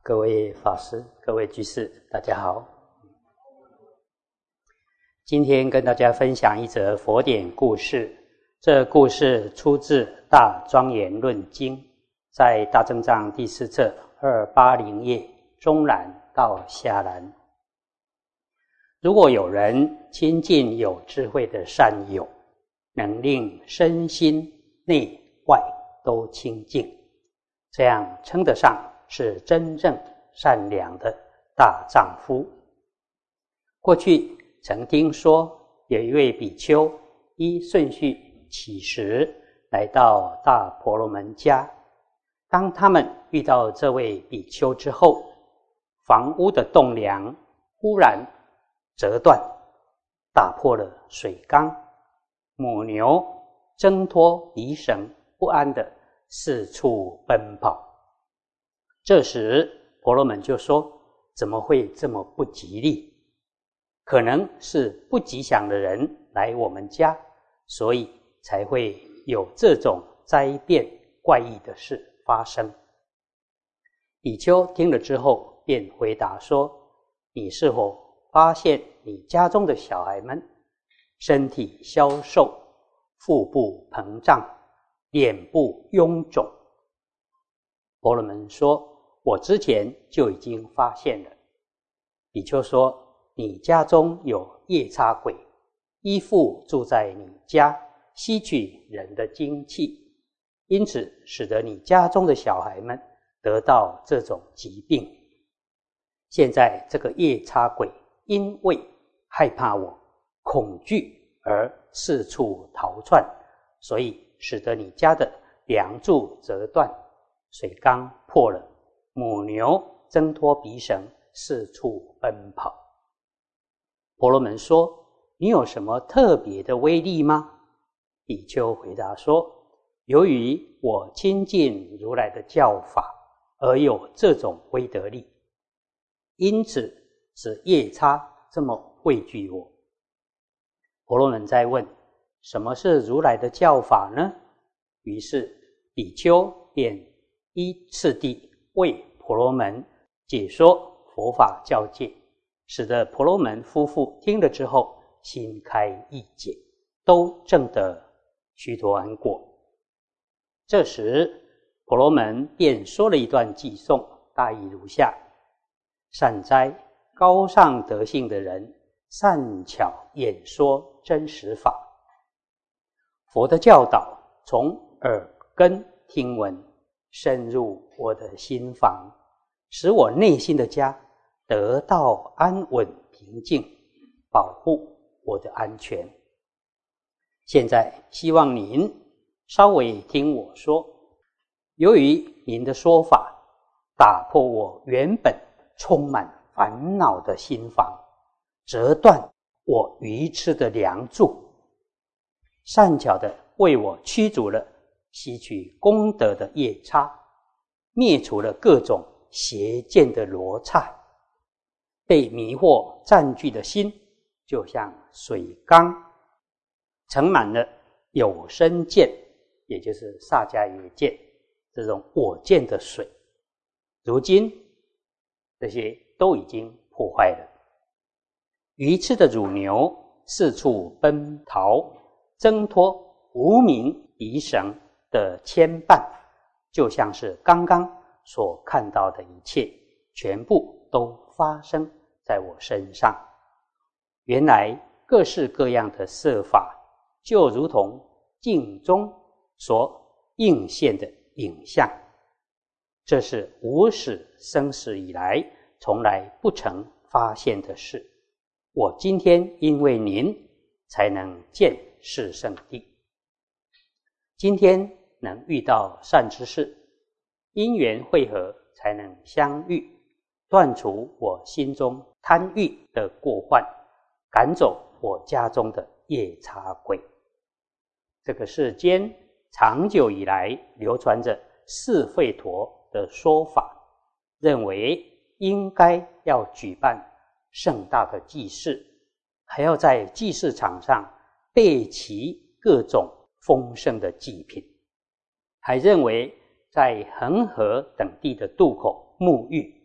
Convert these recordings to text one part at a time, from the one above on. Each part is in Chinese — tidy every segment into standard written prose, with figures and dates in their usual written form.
各位法师、各位居士，大家好。今天跟大家分享一则佛典故事。这故事出自《大庄严论经》，在大正藏第4册280页中栏到下栏。如果有人亲近有智慧的善友，能令身心内外都清净，这样称得上是真正善良的大丈夫。过去曾听说有一位比丘依顺序起食来到大婆罗门家，当他们遇到这位比丘之后，房屋的栋梁忽然折断，打破了水缸，母牛挣脱离绳，不安地四处奔跑。这时婆罗门就说，怎么会这么不吉利？可能是不吉祥的人来我们家，所以才会有这种灾变怪异的事发生。比丘听了之后便回答说，你是否发现你家中的小孩们身体消瘦，腹部膨胀，脸部臃肿？婆罗门说，我之前就已经发现了。比丘说，你家中有夜叉鬼，依附住在你家，吸取人的精气，因此使得你家中的小孩们得到这种疾病。现在这个夜叉鬼因为害怕我，恐惧而四处逃窜，所以使得你家的梁柱折断，水缸破了，母牛挣脱鼻绳，四处奔跑。婆罗门说，你有什么特别的威力吗？比丘回答说，由于我亲近如来的教法，而有这种威德力，因此使夜叉这么畏惧我。婆罗门再问，什么是如来的教法呢？于是比丘便依次第为婆罗门解说佛法教戒，使得婆罗门夫妇听了之后心开意解，都证得须陀洹果。这时婆罗门便说了一段偈颂，大意如下：善哉，高尚德性的人，善巧演说真实法。佛的教导从耳根听闻，深入我的心房，使我内心的家得到安稳平静，保护我的安全。现在希望您稍微听我说，由于您的说法打破我原本充满烦恼的心房，折断我愚痴的梁柱，善巧地为我驱逐了吸取功德的夜叉，灭除了各种邪见的罗刹。被迷惑占据的心，就像水缸盛满了有生见，也就是萨迦耶见，这种我见的水，如今这些都已经破坏了。愚痴的乳牛四处奔逃，挣脱无明离绳的牵绊，就像是刚刚所看到的一切，全部都发生在我身上。原来各式各样的色法，就如同镜中所映现的影像，这是无始生死以来从来不曾发现的事。我今天因为您才能见是圣地，今天能遇到善知识，因缘会合才能相遇，断除我心中贪欲的过患，赶走我家中的夜叉鬼。这个世间长久以来流传着四吠陀的说法，认为应该要举办盛大的祭祀，还要在祭祀场上备齐各种丰盛的祭品，还认为在恒河等地的渡口沐浴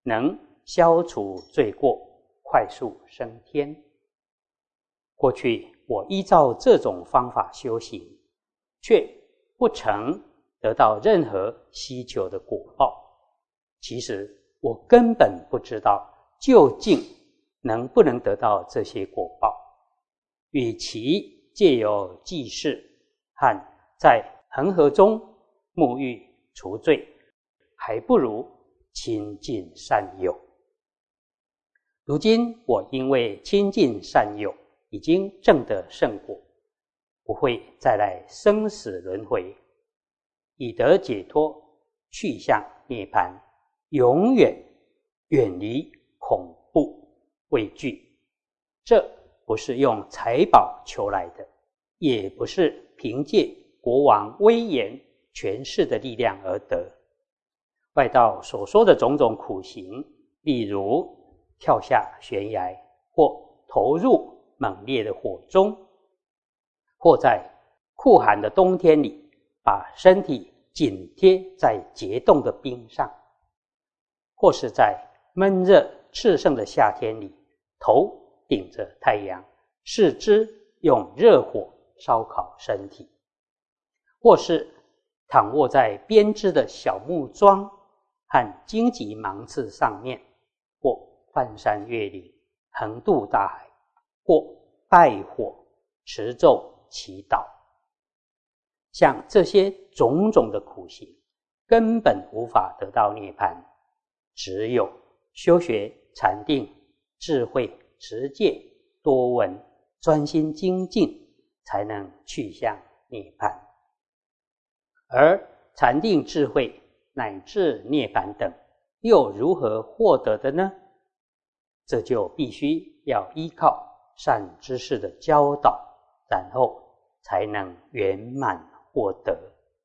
能消除罪过，快速升天。过去我依照这种方法修行，却不曾得到任何希求的果报。其实我根本不知道究竟能不能得到这些果报。与其借由济世和在恒河中沐浴除罪，还不如亲近善友。如今我因为亲近善友，已经证得圣果，不会再来生死轮回，以得解脱，去向涅槃，永远远离恐怖畏惧。这不是用财宝求来的，也不是凭借国王威严权势的力量而得。外道所说的种种苦行，例如跳下悬崖，或投入猛烈的火中，或在酷寒的冬天里把身体紧贴在结冻的冰上，或是在闷热炽盛的夏天里头顶着太阳，四肢用热火烧烤身体，或是躺卧在编织的小木桩和荆棘芒刺上面，或翻山越岭横渡大海，或拜火持咒祈祷。像这些种种的苦行，根本无法得到涅槃，只有修学禅定、智慧、持戒、多闻、专心精进，才能去向涅槃。而禅定、智慧乃至涅槃等，又如何获得的呢？这就必须要依靠善知识的教导，然后才能圆满获得。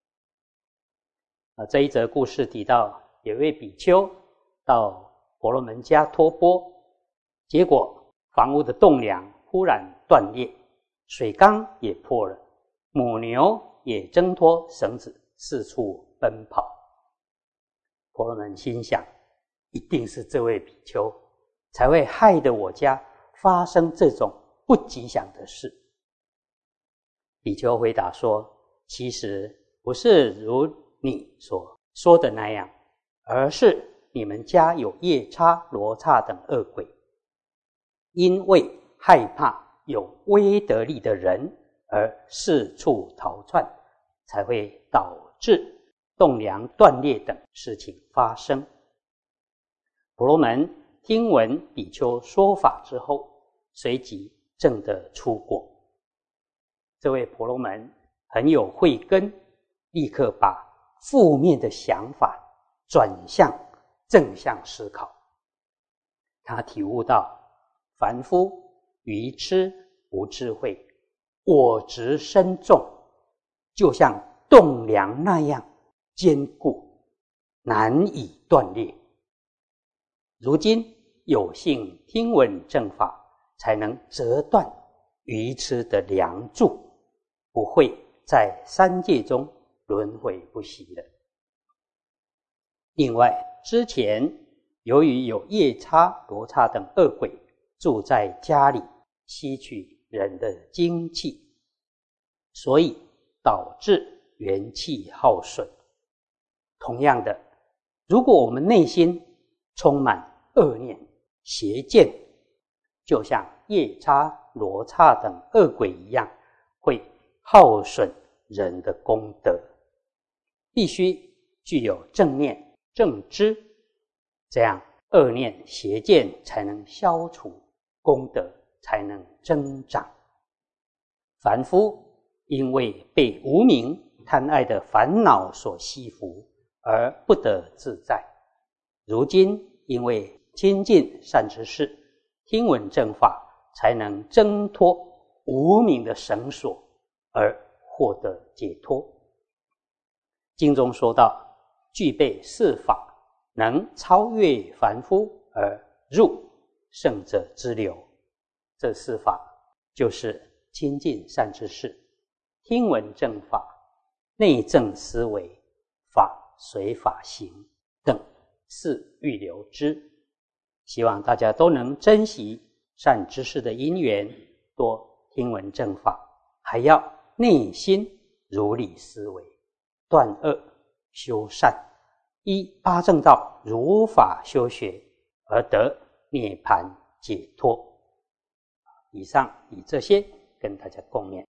这一则故事提到，有位比丘到婆罗门家托钵，结果房屋的栋梁忽然断裂，水缸也破了，母牛也挣脱绳子四处奔跑。婆罗门心想，一定是这位比丘才会害得我家发生这种不吉祥的事。比丘回答说，其实不是如你所说的那样，而是你们家有夜叉、罗刹等恶鬼，因为害怕有威德力的人而四处逃窜，才会导致栋梁断裂等事情发生。婆罗门听闻比丘说法之后，随即证得出果。这位婆罗门很有慧根，立刻把负面的想法转向正向思考。他体悟到，凡夫愚痴无智慧，我执深重，就像栋梁那样坚固，难以断裂。如今有幸听闻正法，才能折断愚痴的梁柱，不会在三界中轮回不息了。另外，之前由于有夜叉、罗刹等恶鬼住在家里，吸取人的精气，所以导致元气耗损。同样的，如果我们内心充满恶念、邪见，就像夜叉、罗刹等恶鬼一样，会耗损人的功德。必须具有正念、正知，这样恶念、邪见才能消除，功德才能增长。凡夫因为被无明、贪爱的烦恼所吸伏，而不得自在。如今因为亲近善知识，听闻正法，才能挣脱无明的绳索，而获得解脱。经中说到，具备四法，能超越凡夫而入圣者之流。这四法就是亲近善知识、听闻正法、内证思维、法随法行等四欲流支。 希望大家都能珍惜善知识的因缘，多听闻正法，还要内心如理思维，断恶修善，依八正道如法修学，而得涅槃解脱。以上以这些跟大家共勉。